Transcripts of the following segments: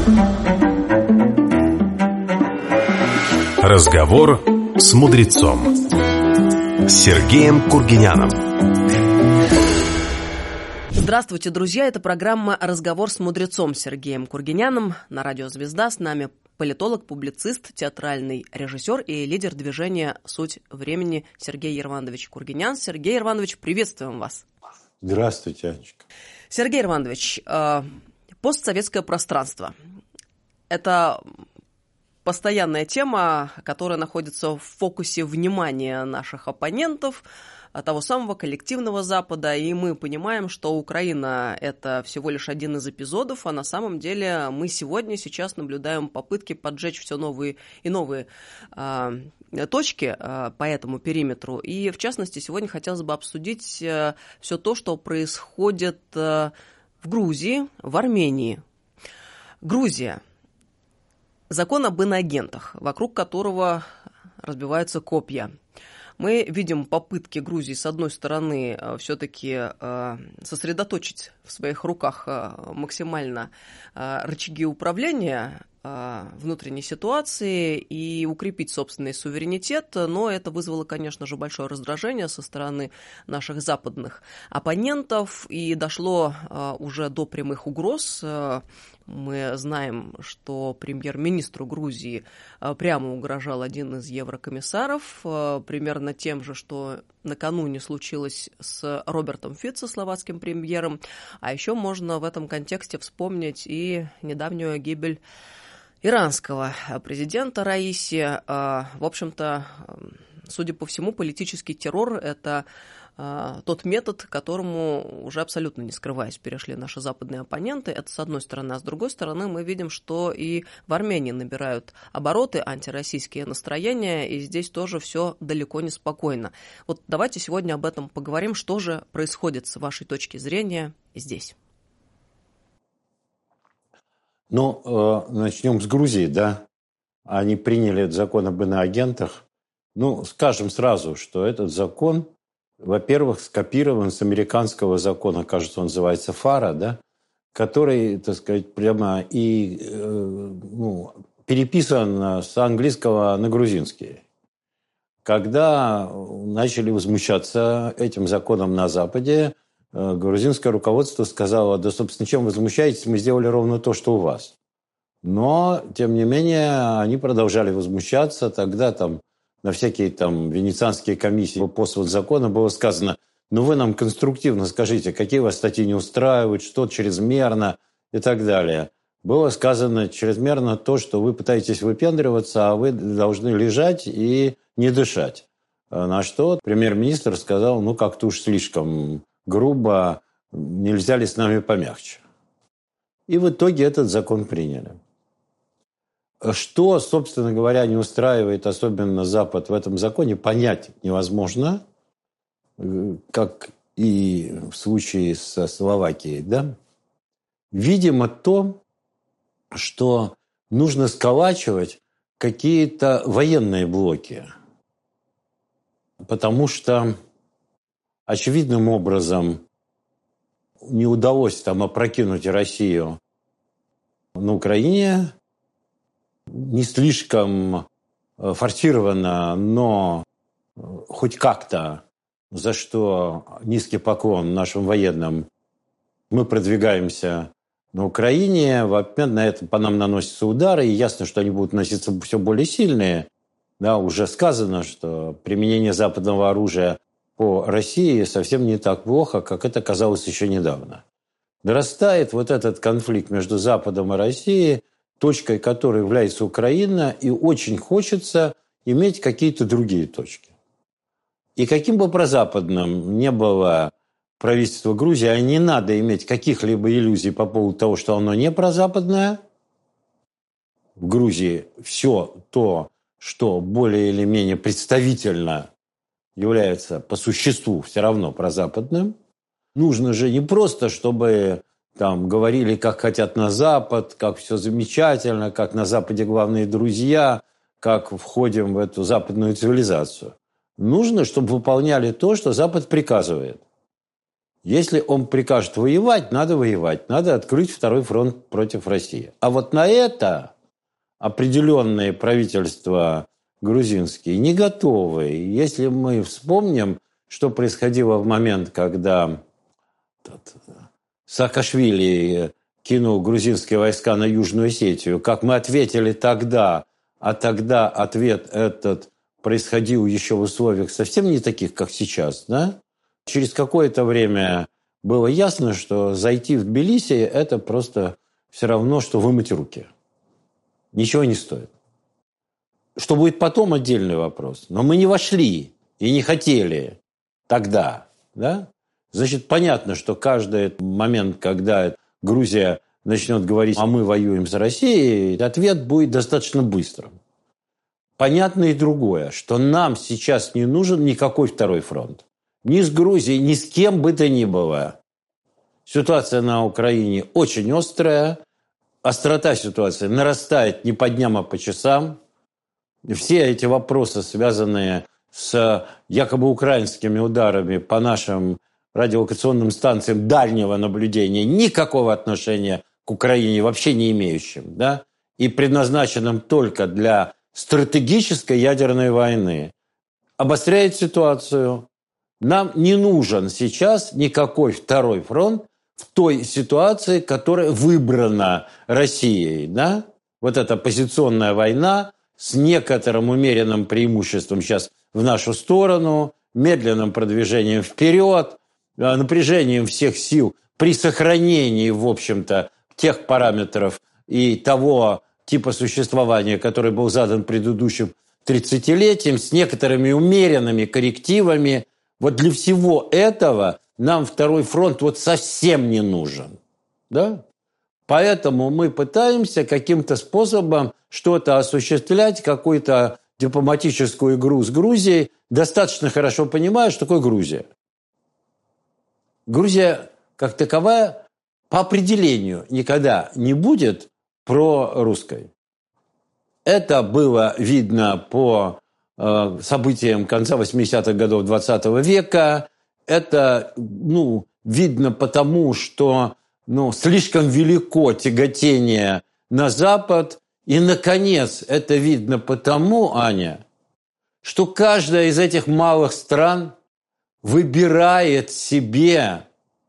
Разговор с мудрецом Сергеем Кургиняном. Здравствуйте, друзья! Это программа «Разговор с мудрецом» Сергеем Кургиняном на радио «Звезда». С нами политолог, публицист, театральный режиссер и лидер движения «Суть времени» Сергей Ервандович Кургинян. Сергей Ервандович, приветствуем вас. Здравствуйте, Анечка. Сергей Ервандович, постсоветское пространство – это постоянная тема, которая находится в фокусе внимания наших оппонентов, того самого коллективного Запада, и мы понимаем, что Украина – это всего лишь один из эпизодов, а на самом деле мы сейчас наблюдаем попытки поджечь все новые и новые точки по этому периметру. И, в частности, сегодня хотелось бы обсудить все то, что происходит в Грузии, в Армении. Грузия. Закон об иноагентах, вокруг которого разбиваются копья. Мы видим попытки Грузии, с одной стороны, все-таки сосредоточить в своих руках максимально рычаги управления внутренней ситуации и укрепить собственный суверенитет, но это вызвало, конечно же, большое раздражение со стороны наших западных оппонентов и дошло уже до прямых угроз. Мы знаем, что премьер-министру Грузии прямо угрожал один из еврокомиссаров, примерно тем же, что накануне случилось с Робертом Фицо, словацким премьером. А еще можно в этом контексте вспомнить и недавнюю гибель иранского президента Раиси. В общем-то, судя по всему, политический террор – это тот метод, к которому, уже абсолютно не скрываясь, перешли наши западные оппоненты. Это с одной стороны. А с другой стороны, мы видим, что и в Армении набирают обороты антироссийские настроения, и здесь тоже все далеко не спокойно. Вот давайте сегодня об этом поговорим. Что же происходит с вашей точки зрения здесь? Начнем с Грузии, да. Они приняли этот закон об иноагентах. Скажем сразу, что этот закон, во-первых, скопирован с американского закона, кажется, он называется ФАРа, да, который, так сказать, прямо и переписан с английского на грузинский. Когда начали возмущаться этим законом на Западе, грузинское руководство сказало: да, собственно, чем возмущаетесь, мы сделали ровно то, что у вас. Но, тем не менее, они продолжали возмущаться. Тогда на всякие венецианские комиссии по закона было сказано: вы нам конструктивно скажите, какие вас статьи не устраивают, что чрезмерно и так далее. Было сказано чрезмерно то, что вы пытаетесь выпендриваться, а вы должны лежать и не дышать. На что премьер-министр сказал: как-то уж слишком грубо, нельзя ли с нами помягче. И в итоге этот закон приняли. Что, собственно говоря, не устраивает особенно Запад в этом законе, понять невозможно, как и в случае со Словакией, да? Видимо, то, что нужно сколачивать какие-то военные блоки, потому что очевидным образом не удалось опрокинуть Россию на Украине. Не слишком форсированно, но хоть как-то, за что низкий поклон нашим военным, мы продвигаемся на Украине. В обмен на это по нам наносятся удары, и ясно, что они будут наноситься все более сильные. Да, уже сказано, что применение западного оружия по России совсем не так плохо, как это казалось еще недавно. Нарастает этот конфликт между Западом и Россией, точкой которой является Украина, и очень хочется иметь какие-то другие точки. И каким бы прозападным не было правительство Грузии, а не надо иметь каких-либо иллюзий по поводу того, что оно не прозападное. В Грузии все то, что более или менее представительно является по существу все равно прозападным. Нужно же не просто, чтобы говорили, как хотят на Запад, как все замечательно, как на Западе главные друзья, как входим в эту западную цивилизацию. Нужно, чтобы выполняли то, что Запад приказывает. Если он прикажет воевать, надо открыть второй фронт против России. А вот на это определенные правительства грузинские не готовы. Если мы вспомним, что происходило в момент, когда Саакашвили кинул грузинские войска на Южную Осетию, как мы ответили тогда, а тогда ответ этот происходил еще в условиях совсем не таких, как сейчас, да? Через какое-то время было ясно, что зайти в Тбилиси – это просто все равно, что вымыть руки. Ничего не стоит. Что будет потом – отдельный вопрос. Но мы не вошли и не хотели тогда, да? Значит, понятно, что каждый момент, когда Грузия начнет говорить, а мы воюем с Россией, ответ будет достаточно быстрым. Понятно и другое, что нам сейчас не нужен никакой второй фронт. Ни с Грузией, ни с кем бы то ни было. Ситуация на Украине очень острая. Острота ситуации нарастает не по дням, а по часам. Все эти вопросы, связанные с якобы украинскими ударами по нашим радиолокационным станциям дальнего наблюдения, никакого отношения к Украине вообще не имеющим, да? И предназначенным только для стратегической ядерной войны, обостряет ситуацию. Нам не нужен сейчас никакой второй фронт в той ситуации, которая выбрана Россией. Да? Вот эта позиционная война с некоторым умеренным преимуществом сейчас в нашу сторону, медленным продвижением вперед, напряжением всех сил при сохранении, в общем-то, тех параметров и того типа существования, который был задан предыдущим 30-летием, с некоторыми умеренными коррективами. Вот для всего этого нам второй фронт вот совсем не нужен. Да? Поэтому мы пытаемся каким-то способом что-то осуществлять, какую-то дипломатическую игру с Грузией, достаточно хорошо понимая, что такое Грузия. Грузия, как таковая, по определению никогда не будет прорусской. Это было видно по событиям конца 80-х годов 20 века. Это видно потому, что слишком велико тяготение на Запад. И, наконец, это видно потому, Аня, что каждая из этих малых стран выбирает себе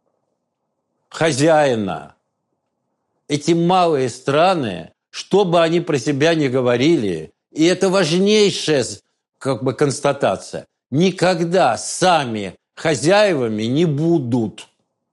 хозяина. Эти малые страны, что бы они про себя ни говорили, и это важнейшая констатация, никогда сами хозяевами не будут.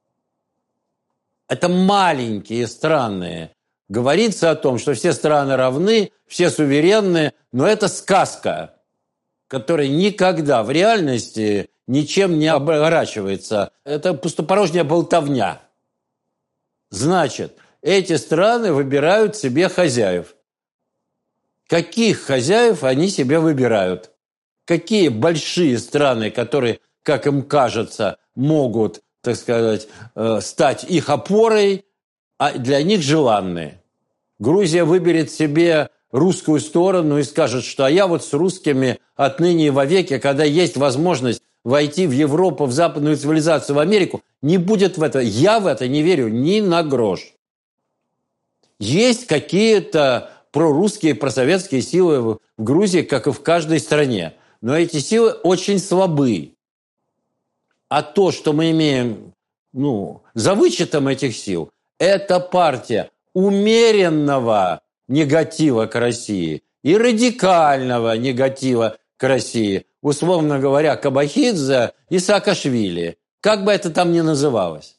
Это маленькие страны. Говорится о том, что все страны равны, все суверенны, но это сказка, которая никогда в реальности ничем не оборачивается. Это пустопорожняя болтовня. Значит, эти страны выбирают себе хозяев. Каких хозяев они себе выбирают? Какие большие страны, которые, как им кажется, могут, так сказать, стать их опорой, а для них желанные? Грузия выберет себе русскую сторону и скажет, что я вот с русскими отныне и вовеки, когда есть возможность войти в Европу, в западную цивилизацию, в Америку, не будет в это. Я в это не верю ни на грош. Есть какие-то прорусские, просоветские силы в Грузии, как и в каждой стране. Но эти силы очень слабы. А то, что мы имеем за вычетом этих сил, это партия умеренного негатива к России и радикального негатива к России. Условно говоря, Кабахидзе и Саакашвили. Как бы это там ни называлось.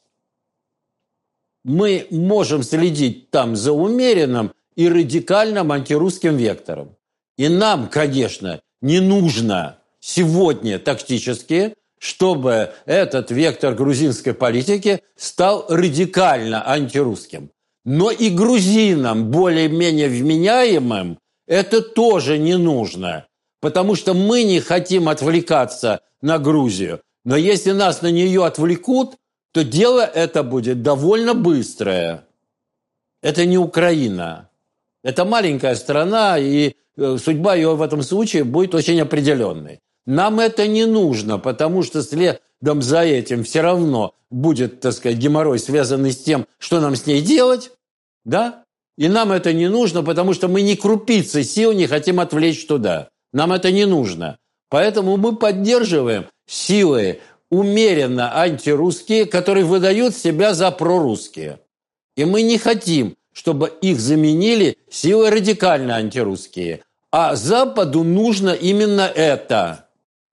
Мы можем следить там за умеренным и радикальным антирусским вектором. И нам, конечно, не нужно сегодня тактически, чтобы этот вектор грузинской политики стал радикально антирусским. Но и грузинам, более-менее вменяемым, это тоже не нужно. Потому что мы не хотим отвлекаться на Грузию. Но если нас на нее отвлекут, то дело это будет довольно быстрое. Это не Украина. Это маленькая страна, и судьба ее в этом случае будет очень определенной. Нам это не нужно, потому что следом за этим все равно будет, так сказать, геморрой, связанный с тем, что нам с ней делать, да? И нам это не нужно, потому что мы ни крупицы сил не хотим отвлечь туда. Нам это не нужно. Поэтому мы поддерживаем силы умеренно антирусские, которые выдают себя за прорусские. И мы не хотим, чтобы их заменили силы радикально антирусские. А Западу нужно именно это.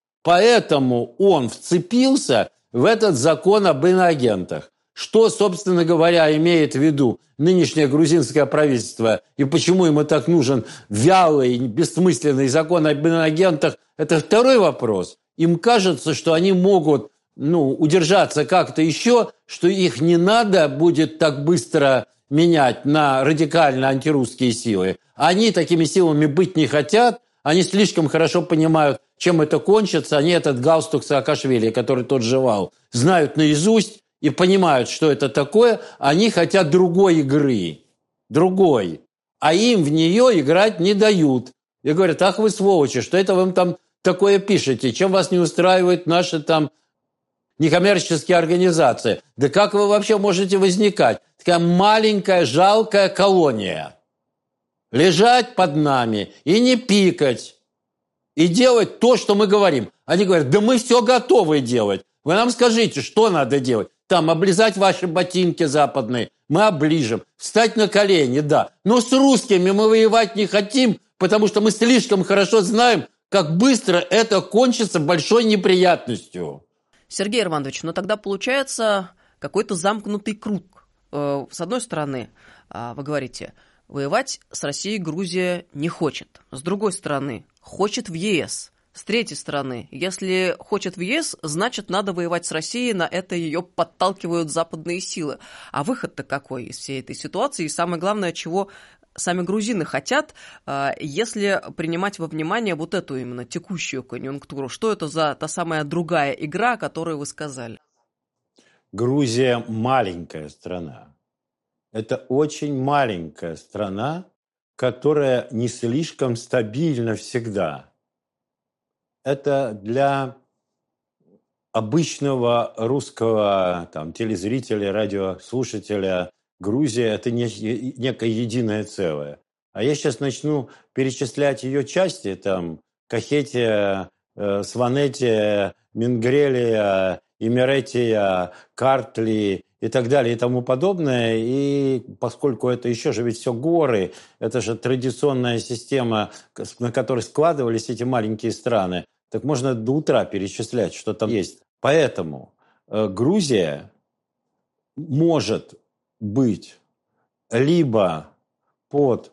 Поэтому он вцепился в этот закон об иноагентах. Что, собственно говоря, имеет в виду нынешнее грузинское правительство и почему ему так нужен вялый, бессмысленный закон об иноагентах, это второй вопрос. Им кажется, что они могут удержаться как-то еще, что их не надо будет так быстро менять на радикально антирусские силы. Они такими силами быть не хотят, они слишком хорошо понимают, чем это кончится. Они этот галстук Саакашвили, который тот жевал, знают наизусть и понимают, что это такое. Они хотят другой игры, другой. А им в нее играть не дают. И говорят: ах вы сволочи, что это вы там такое пишете? Чем вас не устраивают наши там некоммерческие организации? Да как вы вообще можете возникать? Такая маленькая, жалкая колония. Лежать под нами и не пикать. И делать то, что мы говорим. Они говорят: да мы все готовы делать. Вы нам скажите, что надо делать. Там облизать ваши ботинки западные. Мы оближем. Встать на колени, да. Но с русскими мы воевать не хотим, потому что мы слишком хорошо знаем, как быстро это кончится большой неприятностью. Сергей Армандович, но тогда получается какой-то замкнутый круг. С одной стороны, вы говорите, воевать с Россией Грузия не хочет. С другой стороны, хочет в ЕС. С третьей стороны, если хочет в ЕС, значит, надо воевать с Россией, на это ее подталкивают западные силы. А выход-то какой из всей этой ситуации? И самое главное, чего сами грузины хотят, если принимать во внимание вот эту именно текущую конъюнктуру? Что это за та самая другая игра, которую вы сказали? Грузия маленькая страна. Это очень маленькая страна, которая не слишком стабильна всегда. Это для обычного русского телезрителя, радиослушателя Грузия – это некое единое целое. А я сейчас начну перечислять ее части, Кахетия, Сванетия, Мингрелия, Имеретия, Картли и так далее и тому подобное. И поскольку это еще же ведь все горы, это же традиционная система, на которой складывались эти маленькие страны, так можно до утра перечислять, что там есть. Поэтому Грузия может быть либо под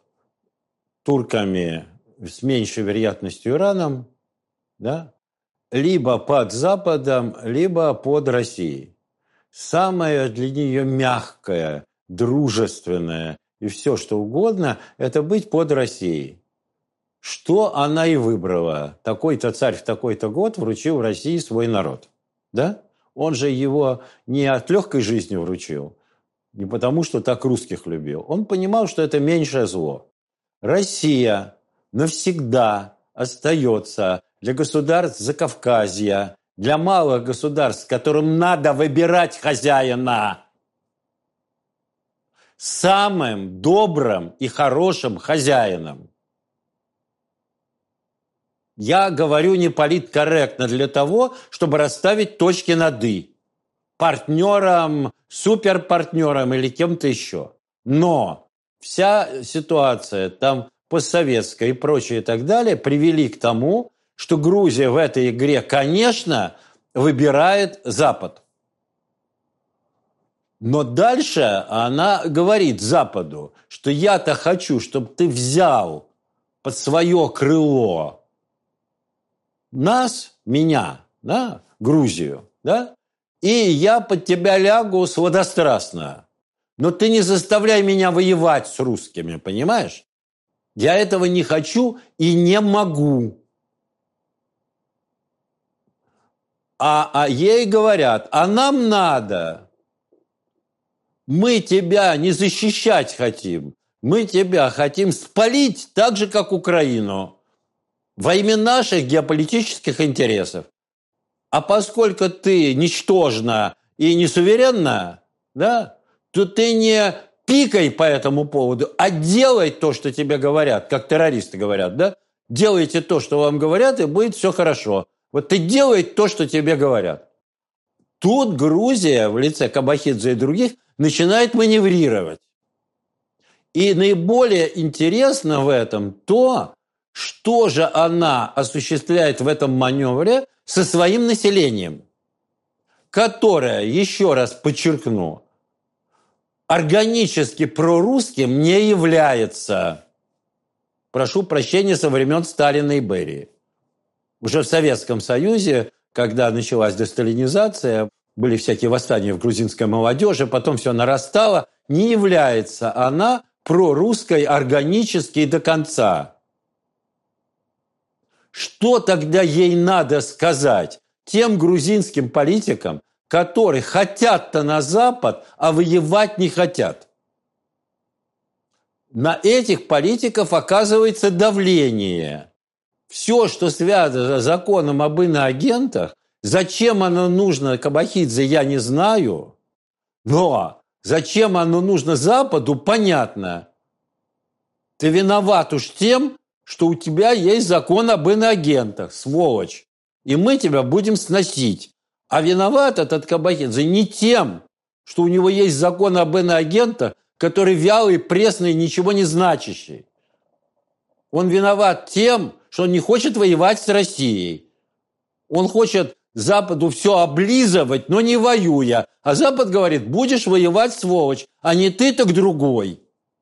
турками с меньшей вероятностью Ираном, да, либо под Западом, либо под Россией. Самое для нее мягкое, дружественное и все что угодно – это быть под Россией. Что она и выбрала. Такой-то царь в такой-то год вручил России свой народ. Да? Он же его не от легкой жизни вручил, не потому, что так русских любил. Он понимал, что это меньшее зло. Россия навсегда остается для государств Закавказья, для малых государств, которым надо выбирать хозяина, самым добрым и хорошим хозяином. Я говорю не политкорректно для того, чтобы расставить точки над «и». Партнером, суперпартнером или кем-то еще. Но вся ситуация постсоветская и прочее и так далее привели к тому, что Грузия в этой игре, конечно, выбирает Запад. Но дальше она говорит Западу, что я-то хочу, чтобы ты взял под свое крыло меня, да, Грузию, да, и я под тебя лягу сладострастно. Но ты не заставляй меня воевать с русскими, понимаешь? Я этого не хочу и не могу. А ей говорят, а нам надо. Мы тебя не защищать хотим. Мы тебя хотим спалить так же, как Украину. Во имя наших геополитических интересов. А поскольку ты ничтожна и не суверенна, да, то ты не пикай по этому поводу, а делай то, что тебе говорят, как террористы говорят, да? Делайте то, что вам говорят, и будет все хорошо. Вот ты делай то, что тебе говорят. Тут Грузия в лице Кабахидзе и других начинает маневрировать. И наиболее интересно в этом то, что же она осуществляет в этом маневре со своим населением, которое, еще раз подчеркну, органически прорусским не является. Прошу прощения, со времен Сталина и Берии. Уже в Советском Союзе, когда началась десталинизация, были всякие восстания в грузинской молодежи, потом все нарастало, не является она прорусской органически до конца. Что тогда ей надо сказать тем грузинским политикам, которые хотят-то на Запад, а воевать не хотят? На этих политиков оказывается давление. Все, что связано с законом об иноагентах, зачем оно нужно Кабахидзе, я не знаю, но зачем оно нужно Западу, понятно. Ты виноват уж тем, что у тебя есть закон об иноагентах, сволочь, и мы тебя будем сносить. А виноват этот Кабахидзе не тем, что у него есть закон об иноагентах, который вялый, пресный, ничего не значащий. Он виноват тем, что он не хочет воевать с Россией. Он хочет Западу все облизывать, но не воюя. А Запад говорит, будешь воевать, сволочь, а не ты, так другой.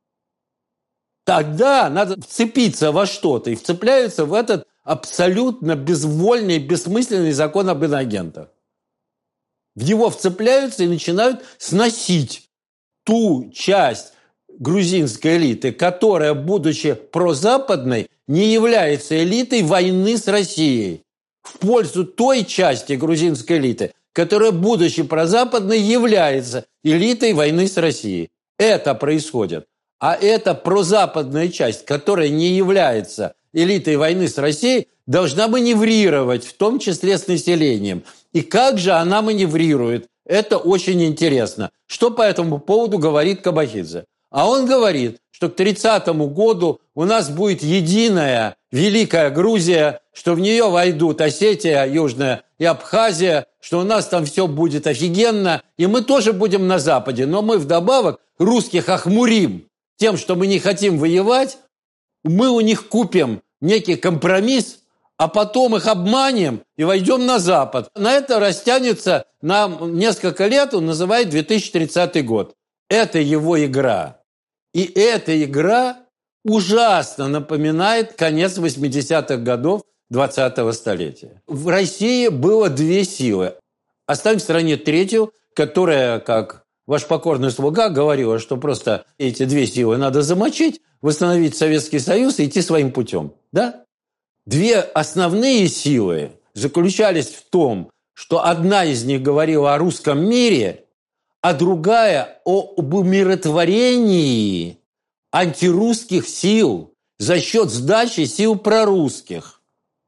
Тогда надо вцепиться во что-то, и вцепляются в этот абсолютно безвольный, бессмысленный закон об иноагентах. В него вцепляются и начинают сносить ту часть грузинской элиты, которая, будучи прозападной, не является элитой войны с Россией, в пользу той части грузинской элиты, которая, будучи прозападной, является элитой войны с Россией. Это происходит. А эта прозападная часть, которая не является элитой войны с Россией, должна маневрировать, в том числе с населением. И как же она маневрирует? Это очень интересно. Что по этому поводу говорит Кабахидзе? А он говорит, что к 30-му году у нас будет единая великая Грузия, что в нее войдут Осетия Южная и Абхазия, что у нас там все будет офигенно, и мы тоже будем на Западе, но мы вдобавок русских охмурим тем, что мы не хотим воевать, мы у них купим некий компромисс, а потом их обманем и войдем на Запад. На это растянется на несколько лет, он называет 2030 год. Это его игра. И эта игра ужасно напоминает конец 80-х годов 20-го столетия. В России было две силы. Оставим в стороне третью, которая, как ваш покорный слуга, говорила, что просто эти две силы надо замочить, восстановить Советский Союз и идти своим путем. Да? Две основные силы заключались в том, что одна из них говорила о русском мире, а другая об умиротворении антирусских сил за счет сдачи сил прорусских.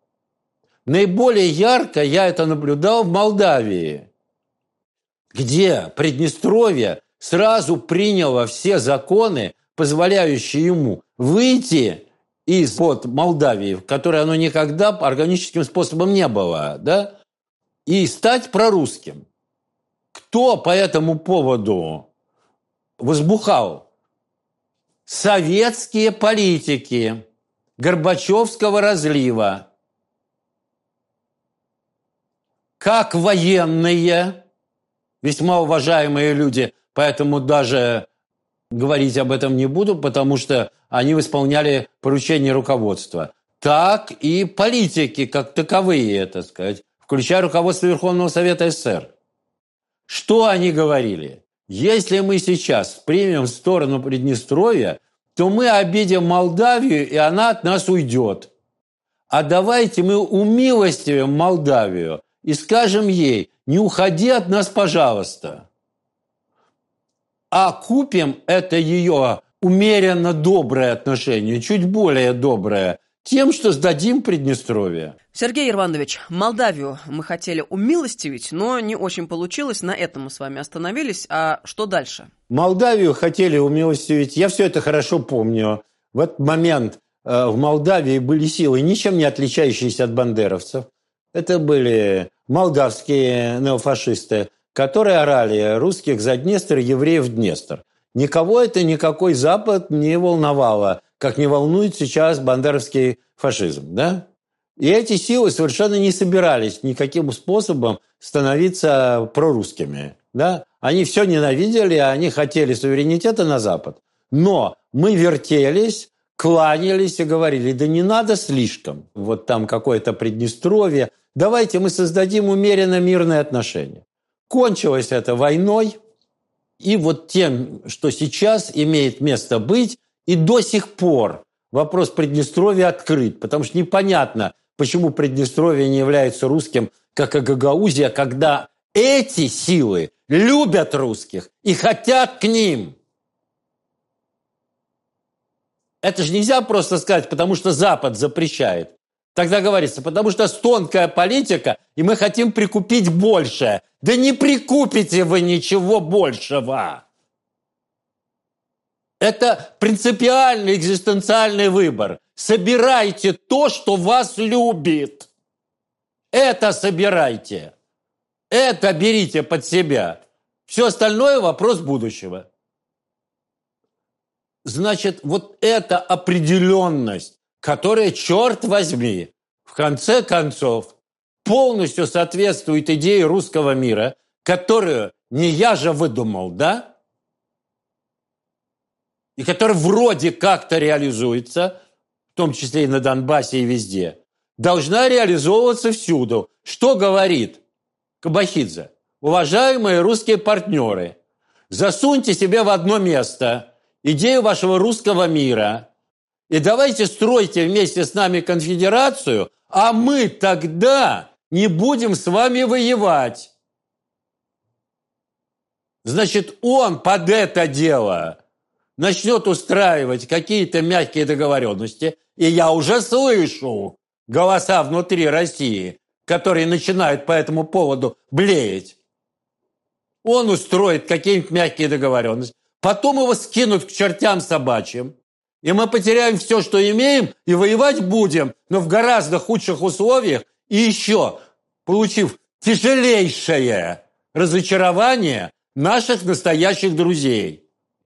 Наиболее ярко я это наблюдал в Молдавии, где Приднестровье сразу приняло все законы, позволяющие ему выйти из-под Молдавии, в которой оно никогда органическим способом не было, да, и стать прорусским. Кто по этому поводу возбухал? Советские политики Горбачевского разлива, как военные, весьма уважаемые люди, поэтому даже говорить об этом не буду, потому что они исполняли поручения руководства, так и политики, как таковые, так сказать, включая руководство Верховного Совета СССР. Что они говорили? Если мы сейчас примем сторону Приднестровья, то мы обидим Молдавию, и она от нас уйдет. А давайте мы умилостивим Молдавию и скажем ей, не уходи от нас, пожалуйста. А купим это ее умеренно доброе отношение, чуть более доброе, Тем, что сдадим Приднестровье. Сергей Ирванович, Молдавию мы хотели умилостивить, но не очень получилось. На этом мы с вами остановились. А что дальше? Молдавию хотели умилостивить. Я все это хорошо помню. В этот момент в Молдавии были силы, ничем не отличающиеся от бандеровцев. Это были молдавские неофашисты, которые орали: русских за Днестр, евреев в Днестр. Никого это никакой Запад не волновало, как не волнует сейчас бандеровский фашизм. Да? И эти силы совершенно не собирались никаким способом становиться прорусскими. Да? Они все ненавидели, они хотели суверенитета на Запад. Но мы вертелись, кланялись и говорили: да не надо слишком. Вот там какое-то Приднестровье. Давайте мы создадим умеренно мирные отношения. Кончилось это войной. И вот тем, что сейчас имеет место быть, и до сих пор вопрос Приднестровья открыт. Потому что непонятно, почему Приднестровье не является русским, как и Гагаузия, когда эти силы любят русских и хотят к ним. Это же нельзя просто сказать, потому что Запад запрещает. Тогда говорится, потому что тонкая политика, и мы хотим прикупить большее. Да не прикупите вы ничего большего. Это принципиальный экзистенциальный выбор. Собирайте то, что вас любит. Это собирайте. Это берите под себя. Все остальное – вопрос будущего. Значит, вот эта определенность, которая, черт возьми, в конце концов, полностью соответствует идее русского мира, которую не я же выдумал, да? И которая вроде как-то реализуется, в том числе и на Донбассе, и везде, должна реализовываться всюду. Что говорит Кабахидзе? Уважаемые русские партнеры, засуньте себе в одно место идею вашего русского мира и давайте стройте вместе с нами конфедерацию, а мы тогда не будем с вами воевать. Значит, он под это дело начнет устраивать какие-то мягкие договоренности, и я уже слышу голоса внутри России, которые начинают по этому поводу блеять. Он устроит какие-нибудь мягкие договоренности, потом его скинут к чертям собачьим, и мы потеряем все, что имеем, и воевать будем, но в гораздо худших условиях, и еще получив тяжелейшее разочарование наших настоящих друзей.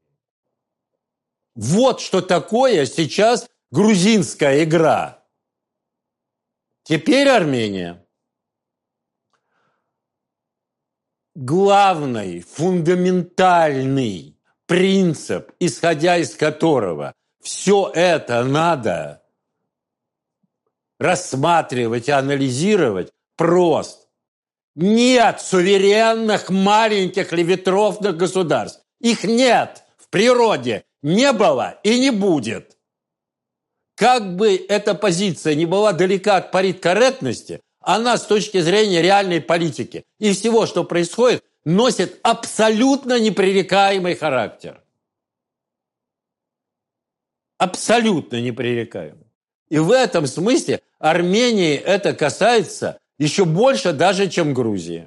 Вот что такое сейчас грузинская игра. Теперь Армения. Главный, фундаментальный принцип, исходя из которого все это надо рассматривать и анализировать, прост. Нет суверенных маленьких левитровных государств. Их нет в природе. Не было и не будет. Как бы эта позиция не была далека от политкорректности, она с точки зрения реальной политики и всего, что происходит, носит абсолютно непререкаемый характер. Абсолютно непререкаемый. И в этом смысле Армении это касается еще больше даже, чем Грузии.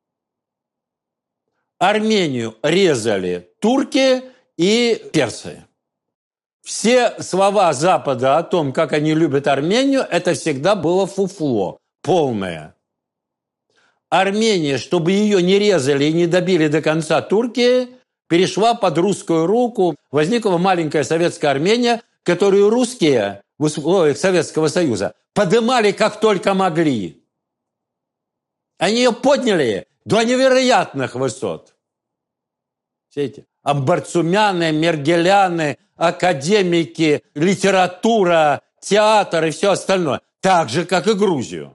Армению резали турки и персы. Все слова Запада о том, как они любят Армению, это всегда было фуфло, полное. Армения, чтобы ее не резали и не добили до конца турки, перешла под русскую руку. Возникла маленькая советская Армения, которую русские в условиях Советского Союза подымали как только могли. Они ее подняли до невероятных высот. Все эти амбарцумяны, мергеляны, академики, литература, театр и все остальное. Так же, как и Грузию.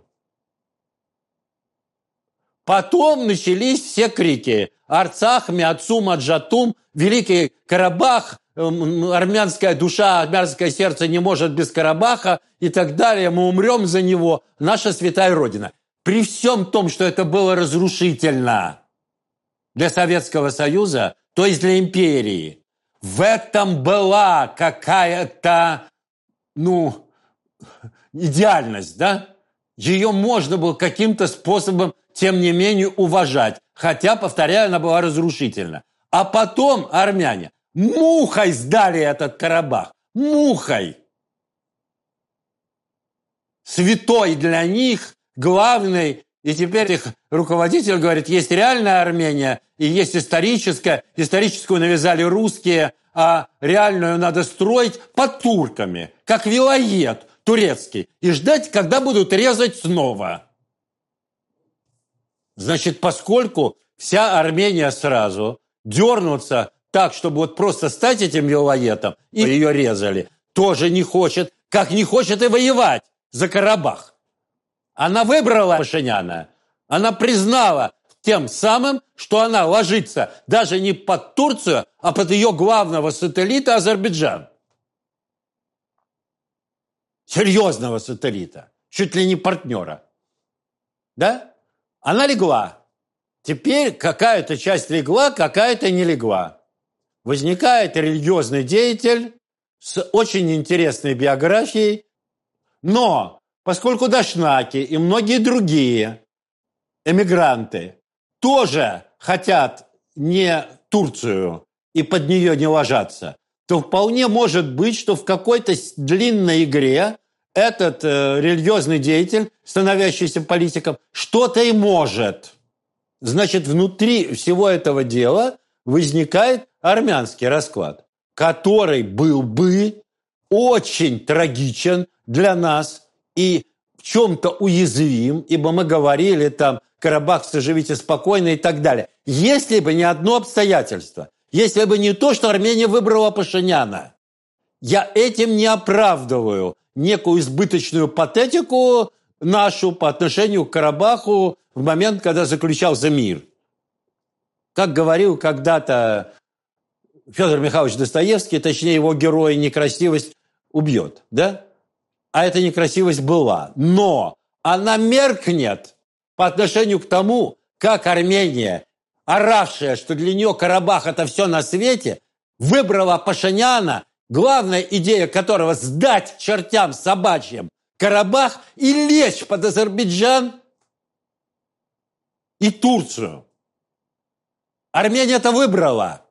Потом начались все крики. Арцах, Миацум, Аджатум, Великий Карабах, армянская душа, армянское сердце не может без Карабаха и так далее. Мы умрем за него. Наша святая Родина. При всем том, что это было разрушительно для Советского Союза, то есть для империи, в этом была какая-то, идеальность, да? Ее можно было каким-то способом, тем не менее, уважать. Хотя, повторяю, она была разрушительна. А потом армяне мухой сдали этот Карабах. Мухой. Святой для них, главный. И теперь их руководитель говорит, есть реальная Армения и есть историческая. Историческую навязали русские, а реальную надо строить под турками, как вилает турецкий, и ждать, когда будут резать снова. Значит, поскольку вся Армения сразу дернутся так, чтобы вот просто стать этим вилаетом, и ее резали, тоже не хочет, как не хочет и воевать за Карабах. Она выбрала Пашиняна. Она признала тем самым, что она ложится даже не под Турцию, а под ее главного сателлита Азербайджан. Серьезного сателлита. Чуть ли не партнера. Да? Она легла. Теперь какая-то часть легла, какая-то не легла. Возникает религиозный деятель с очень интересной биографией, но поскольку дашнаки и многие другие эмигранты тоже хотят не Турцию и под нее не ложатся, то вполне может быть, что в какой-то длинной игре этот религиозный деятель, становящийся политиком, что-то и может. Значит, внутри всего этого дела возникает армянский расклад, который был бы очень трагичен для нас и в чем-то уязвим, ибо мы говорили там, карабахцы, живите спокойно и так далее. Если бы не одно обстоятельство, если бы не то, что Армения выбрала Пашиняна, я этим не оправдываю некую избыточную патетику нашу по отношению к Карабаху в момент, когда заключался мир. Как говорил когда-то Федор Михайлович Достоевский, точнее его герой, некрасивость убьет, да? А эта некрасивость была. Но она меркнет по отношению к тому, как Армения, оравшая, что для нее Карабах – это все на свете, выбрала Пашиняна, главная идея которого – сдать чертям собачьим Карабах и лечь под Азербайджан и Турцию. Армения это выбрала.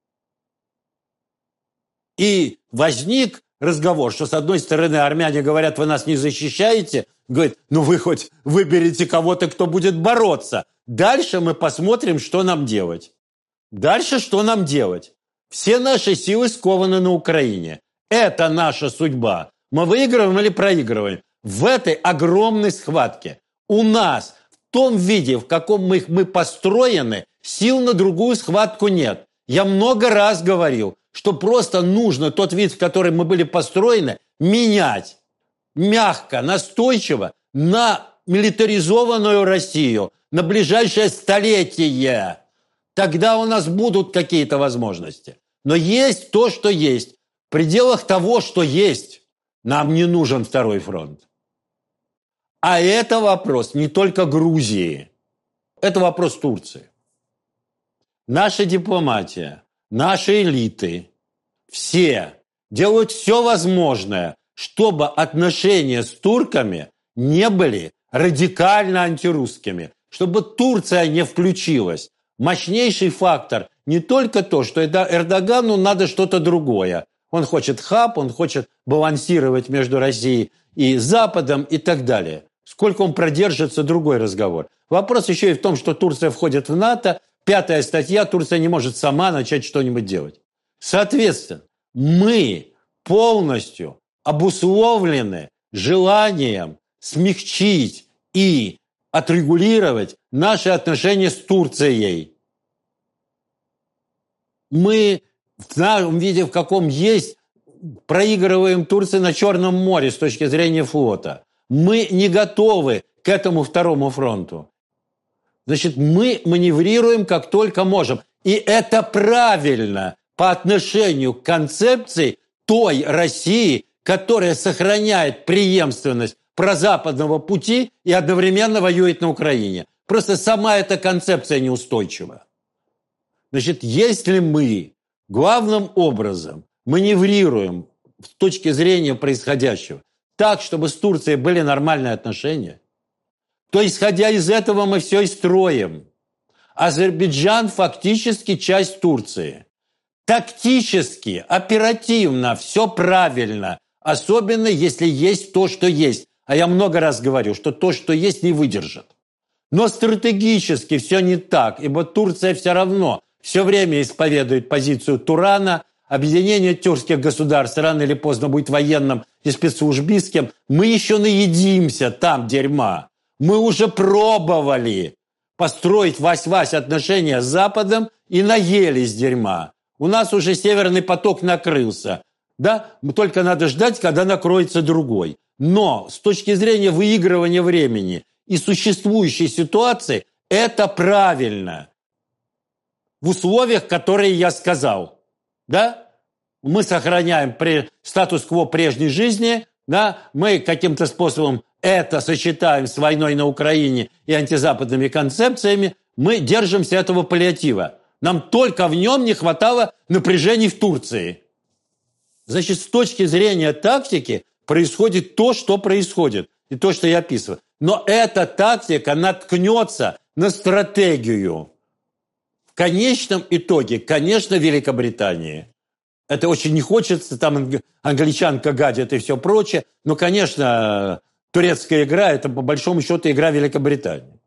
И возник разговор, что с одной стороны армяне говорят, вы нас не защищаете, говорит, ну вы хоть выберите кого-то, кто будет бороться. Дальше мы посмотрим, что нам делать. Дальше что нам делать? Все наши силы скованы на Украине. Это наша судьба. Мы выигрываем или проигрываем. В этой огромной схватке у нас в том виде, в каком мы построены, сил на другую схватку нет. Я много раз говорил, что просто нужно тот вид, в который мы были построены, менять мягко, настойчиво на милитаризованную Россию, на ближайшее столетие. Тогда у нас будут какие-то возможности. Но есть то, что есть. В пределах того, что есть, нам не нужен второй фронт. А это вопрос не только Грузии. Это вопрос Турции. Наша дипломатия, наши элиты, все делают все возможное, чтобы отношения с турками не были радикально антирусскими, чтобы Турция не включилась. Мощнейший фактор не только то, что Эрдогану надо что-то другое. Он хочет хаб, он хочет балансировать между Россией и Западом и так далее. Сколько он продержится, другой разговор. Вопрос еще и в том, что Турция входит в НАТО. 5-я статья, Турция не может сама начать что-нибудь делать. Соответственно, мы полностью обусловлены желанием смягчить и отрегулировать наши отношения с Турцией. Мы в том виде, в каком есть, проигрываем Турции на Черном море с точки зрения флота. Мы не готовы к этому второму фронту. Значит, мы маневрируем как только можем. И это правильно по отношению к концепции той России, которая сохраняет преемственность прозападного пути и одновременно воюет на Украине. Просто сама эта концепция неустойчива. Значит, если мы главным образом маневрируем с точки зрения происходящего так, чтобы с Турцией были нормальные отношения, то, исходя из этого, мы все и строим. Азербайджан фактически часть Турции. Тактически, оперативно, все правильно. Особенно, если есть то, что есть. А я много раз говорю, что то, что есть, не выдержит. Но стратегически все не так, ибо Турция все равно все время исповедует позицию Турана. Объединение тюркских государств рано или поздно будет военным и спецслужбистским. Мы еще наедимся там дерьма. Мы уже пробовали построить вась-вась отношения с Западом и наелись дерьма. У нас уже Северный поток накрылся. Да? Только надо ждать, когда накроется другой. Но с точки зрения выигрывания времени и существующей ситуации, это правильно. В условиях, которые я сказал. Да? Мы сохраняем статус-кво прежней жизни. Да? Мы каким-то способом это сочетаем с войной на Украине и антизападными концепциями. Мы держимся этого паллиатива. Нам только в нем не хватало напряжений в Турции. Значит, с точки зрения тактики происходит то, что происходит. И то, что я описываю. Но эта тактика наткнется на стратегию. В конечном итоге, конечно, Великобритании. Это очень не хочется, там англичанка гадит и все прочее. Но, конечно, турецкая игра – это, по большому счету, игра Великобритании.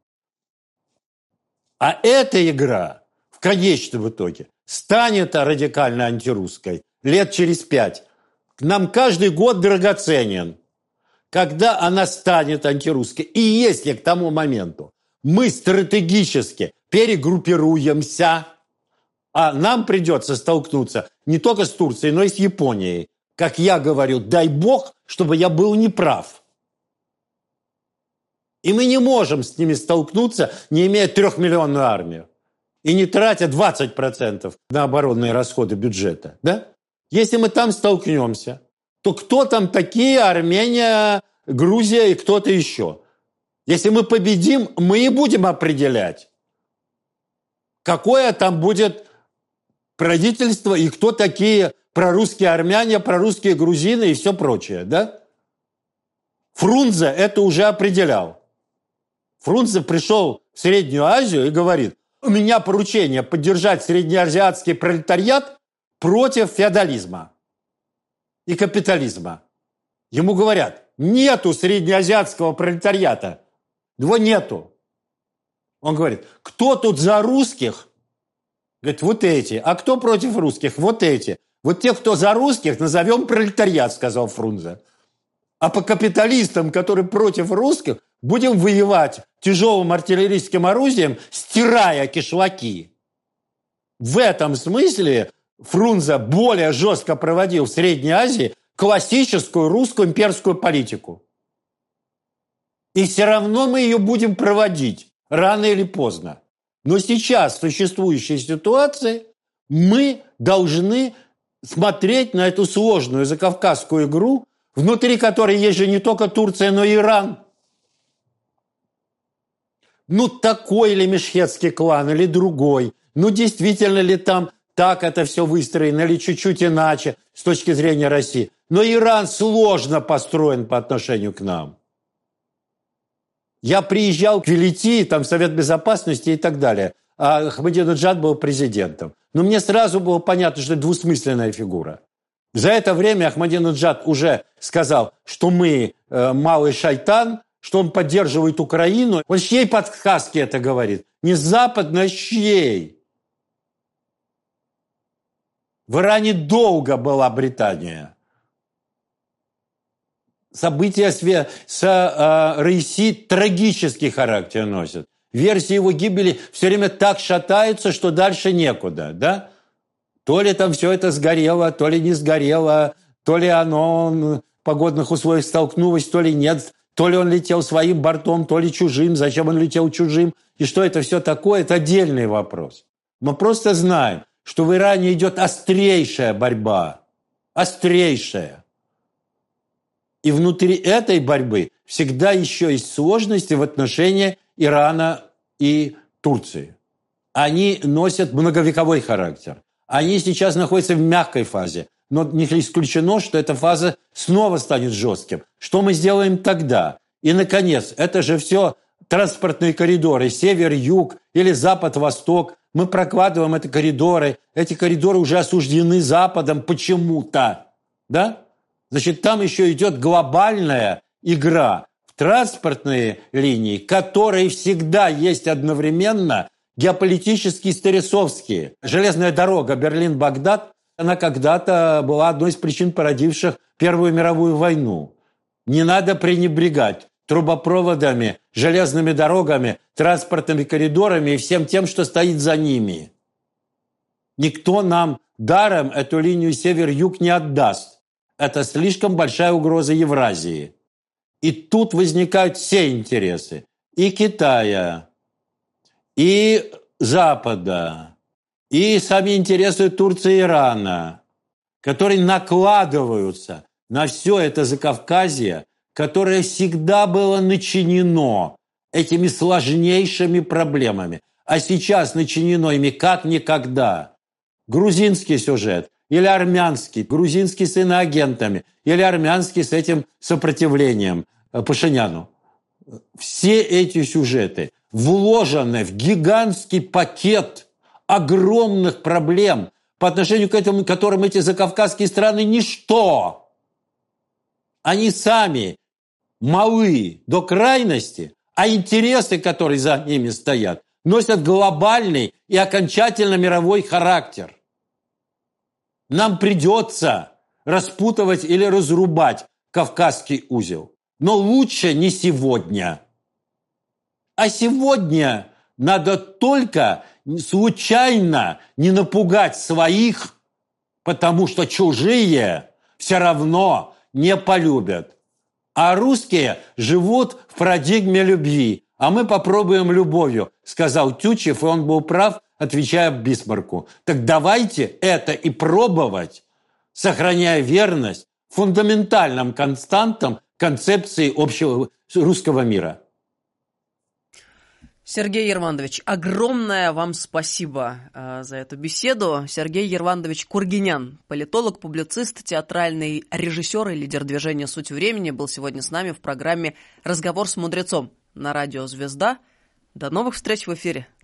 А эта игра в конечном итоге станет радикально антирусской лет через 5. Нам каждый год драгоценен, когда она станет антирусской. И если к тому моменту мы стратегически перегруппируемся, а нам придется столкнуться не только с Турцией, но и с Японией. Как я говорю, дай бог, чтобы я был неправ. И мы не можем с ними столкнуться, не имея 3-миллионную армию. И не тратя 20% на оборонные расходы бюджета. Да? Если мы там столкнемся, то кто там такие? Армения, Грузия и кто-то еще. Если мы победим, мы и будем определять, какое там будет правительство и кто такие прорусские армяне, прорусские грузины и все прочее. Да? Фрунзе это уже определял. Фрунзе пришел в Среднюю Азию и говорит: у меня поручение поддержать среднеазиатский пролетариат против феодализма и капитализма. Ему говорят: нету среднеазиатского пролетариата. Его нету. Он говорит: кто тут за русских? Говорит: вот эти. А кто против русских? Вот эти. Вот тех, кто за русских, назовем пролетариат, сказал Фрунзе. А по капиталистам, которые против русских, будем воевать тяжелым артиллерийским оружием, стирая кишлаки. В этом смысле Фрунзе более жестко проводил в Средней Азии классическую русскую имперскую политику. И все равно мы ее будем проводить, рано или поздно. Но сейчас, в существующей ситуации, мы должны смотреть на эту сложную закавказскую игру, внутри которой есть же не только Турция, но и Иран. Ну, такой ли мешхетский клан или другой? Ну, действительно ли там так это все выстроено или чуть-чуть иначе с точки зрения России? Но Иран сложно построен по отношению к нам. Я приезжал к Велити, там Совет Безопасности и так далее. А Ахмадинеджад был президентом. Но мне сразу было понятно, что это двусмысленная фигура. За это время Ахмадинеджад уже сказал, что мы малый шайтан, что он поддерживает Украину. Он с чьей подсказки это говорит? Не Запад, но с чьей? В Иране долго была Британия. События с Раиси трагический характер носят. Версия его гибели все время так шатается, что дальше некуда. Да? То ли там все это сгорело, то ли не сгорело, то ли оно в погодных условиях столкнулось, то ли нет. То ли он летел своим бортом, то ли чужим. Зачем он летел чужим? И что это все такое? Это отдельный вопрос. Мы просто знаем, что в Иране идет острейшая борьба. Острейшая. И внутри этой борьбы всегда еще есть сложности в отношении Ирана и Турции. Они носят многовековой характер. Они сейчас находятся в мягкой фазе. но не исключено, что эта фаза снова станет жестким. Что мы сделаем тогда? И, наконец, это же все транспортные коридоры, север-юг или запад-восток. Мы прокладываем эти коридоры уже осуждены Западом почему-то. Да? Значит, там еще идет глобальная игра в транспортные линии, которые всегда есть одновременно геополитические старицовские. Железная дорога Берлин-Багдад, она когда-то была одной из причин, породивших Первую мировую войну. Не надо пренебрегать трубопроводами, железными дорогами, транспортными коридорами и всем тем, что стоит за ними. Никто нам даром эту линию север-юг не отдаст. Это слишком большая угроза Евразии. И тут возникают все интересы. И Китая, и Запада, и сами интересы Турции и Ирана, которые накладываются на все это Закавказье, которое всегда было начинено этими сложнейшими проблемами, а сейчас начинено ими как никогда. Грузинский сюжет или армянский, грузинский с иноагентами, или армянский с этим сопротивлением Пашиняну. Все эти сюжеты вложены в гигантский пакет огромных проблем, по отношению к которым эти закавказские страны ничто. Они сами малы до крайности, а интересы, которые за ними стоят, носят глобальный и окончательно мировой характер. Нам придется распутывать или разрубать Кавказский узел. Но лучше не сегодня. А сегодня надо только случайно не напугать своих, потому что чужие все равно не полюбят. А русские живут в парадигме любви. А мы попробуем любовью, сказал Тютчев, и он был прав, отвечая Бисмарку. Так давайте это и пробовать, сохраняя верность фундаментальным константам концепции общего русского мира. Сергей Ервандович, огромное вам спасибо за эту беседу. Сергей Ервандович Кургинян, политолог, публицист, театральный режиссер и лидер движения «Суть времени», был сегодня с нами в программе «Разговор с мудрецом» на радио «Звезда». До новых встреч в эфире.